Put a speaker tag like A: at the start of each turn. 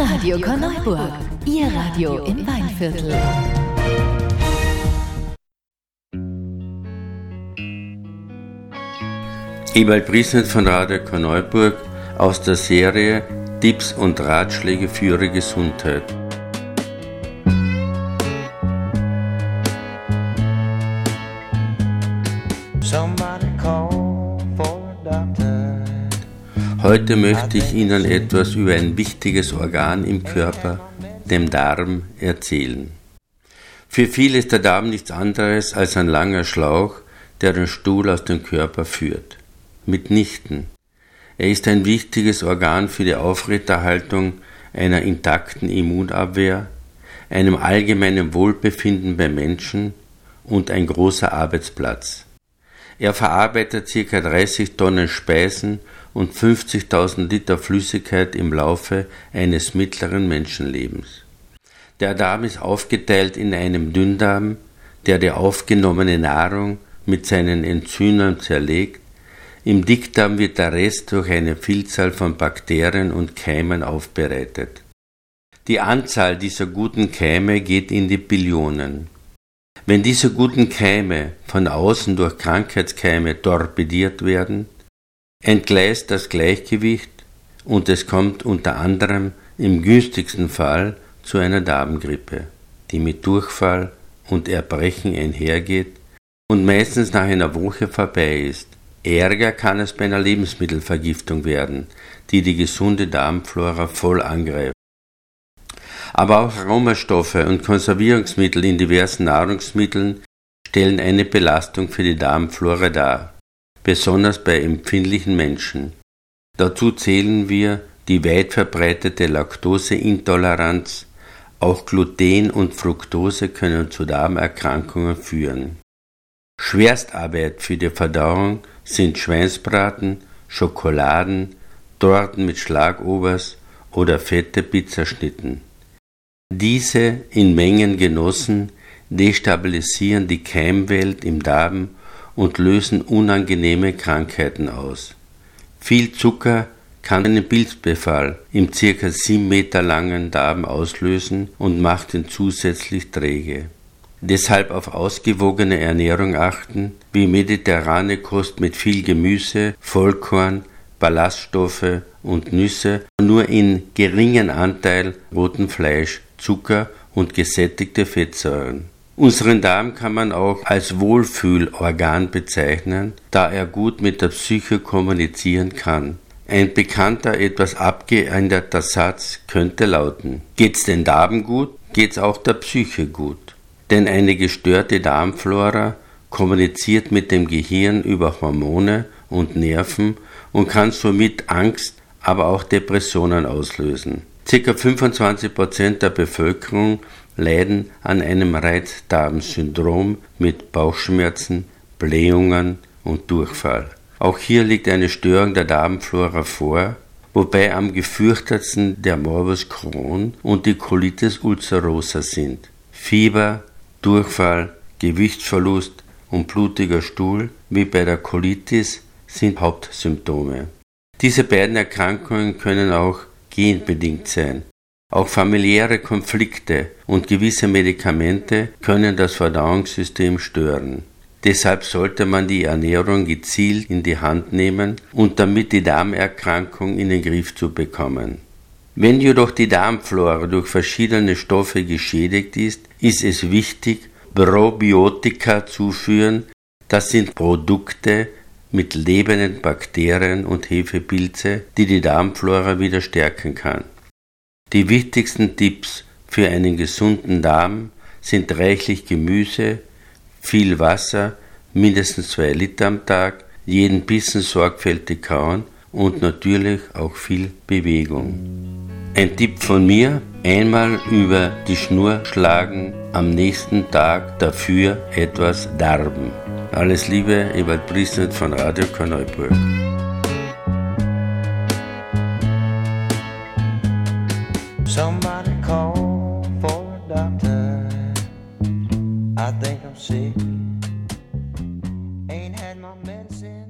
A: Radio Korneuburg, Ihr Radio im Weinviertel.
B: Ewald Priesnet von Radio Korneuburg aus der Serie Tipps und Ratschläge für Ihre Gesundheit. Heute möchte ich Ihnen etwas über ein wichtiges Organ im Körper, dem Darm, erzählen. Für viele ist der Darm nichts anderes als ein langer Schlauch, der den Stuhl aus dem Körper führt. Mitnichten. Er ist ein wichtiges Organ für die Aufrechterhaltung einer intakten Immunabwehr, einem allgemeinen Wohlbefinden bei Menschen und ein großer Arbeitsplatz. Er verarbeitet ca. 30 Tonnen Speisen und 50.000 Liter Flüssigkeit im Laufe eines mittleren Menschenlebens. Der Darm ist aufgeteilt in einem Dünndarm, der die aufgenommene Nahrung mit seinen Enzymen zerlegt. Im Dickdarm wird der Rest durch eine Vielzahl von Bakterien und Keimen aufbereitet. Die Anzahl dieser guten Keime geht in die Billionen. Wenn diese guten Keime von außen durch Krankheitskeime torpediert werden, entgleist das Gleichgewicht und es kommt unter anderem im günstigsten Fall zu einer Darmgrippe, die mit Durchfall und Erbrechen einhergeht und meistens nach einer Woche vorbei ist. Ärger kann es bei einer Lebensmittelvergiftung werden, die die gesunde Darmflora voll angreift. Aber auch Aromastoffe und Konservierungsmittel in diversen Nahrungsmitteln stellen eine Belastung für die Darmflora dar, besonders bei empfindlichen Menschen. Dazu zählen wir die weit verbreitete Laktoseintoleranz, auch Gluten und Fructose können zu Darmerkrankungen führen. Schwerstarbeit für die Verdauung sind Schweinsbraten, Schokoladen, Torten mit Schlagobers oder fette Pizzaschnitten. Diese in Mengen genossen destabilisieren die Keimwelt im Darm und lösen unangenehme Krankheiten aus. Viel Zucker kann einen Pilzbefall im ca. 7 Meter langen Darm auslösen und macht ihn zusätzlich träge. Deshalb auf ausgewogene Ernährung achten, wie mediterrane Kost mit viel Gemüse, Vollkorn, Ballaststoffe und Nüsse, nur in geringen Anteil roten Fleisch, Zucker und gesättigte Fettsäuren. Unseren Darm kann man auch als Wohlfühlorgan bezeichnen, da er gut mit der Psyche kommunizieren kann. Ein bekannter, etwas abgeänderter Satz könnte lauten: Geht's den Darm gut, geht's auch der Psyche gut. Denn eine gestörte Darmflora kommuniziert mit dem Gehirn über Hormone und Nerven und kann somit Angst, aber auch Depressionen auslösen. Ca. 25% der Bevölkerung leiden an einem Reizdarmsyndrom mit Bauchschmerzen, Blähungen und Durchfall. Auch hier liegt eine Störung der Darmflora vor, wobei am gefürchtetsten der Morbus Crohn und die Colitis ulcerosa sind. Fieber, Durchfall, Gewichtsverlust und blutiger Stuhl, wie bei der Colitis, sind Hauptsymptome. Diese beiden Erkrankungen können auch genbedingt sein. Auch familiäre Konflikte und gewisse Medikamente können das Verdauungssystem stören. Deshalb sollte man die Ernährung gezielt in die Hand nehmen und damit die Darmerkrankung in den Griff zu bekommen. Wenn jedoch die Darmflora durch verschiedene Stoffe geschädigt ist, ist es wichtig, Probiotika zuführen. Das sind Produkte mit lebenden Bakterien und Hefepilze, die die Darmflora wieder stärken kann. Die wichtigsten Tipps für einen gesunden Darm sind reichlich Gemüse, viel Wasser, mindestens 2 Liter am Tag, jeden Bissen sorgfältig kauen und natürlich auch viel Bewegung. Ein Tipp von mir: einmal über die Schnur schlagen, am nächsten Tag dafür etwas darben. Alles Liebe, Ewald Priesnet von Radio Korneuburg.
C: Somebody call for a doctor. I think I'm sick.